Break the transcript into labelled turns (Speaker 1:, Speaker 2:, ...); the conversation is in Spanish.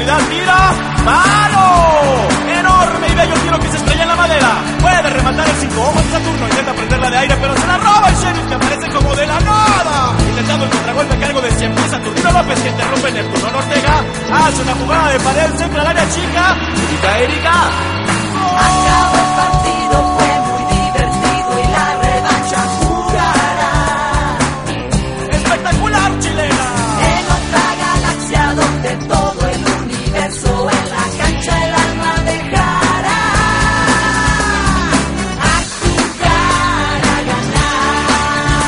Speaker 1: profundidad, tira, ¡palo! Enorme y bello tiro que se estrella en la madera. Puede rematar el 5 ojos de Saturno, intenta prenderla de aire, pero se la roba el sheriff, que aparece como de la nada. Intentando el contragolpe a cargo de 100 pies Saturnino López, que interrumpe Neptuno Ortega. Hace una jugada de pared, centra al área chica. Erika.
Speaker 2: Acabó.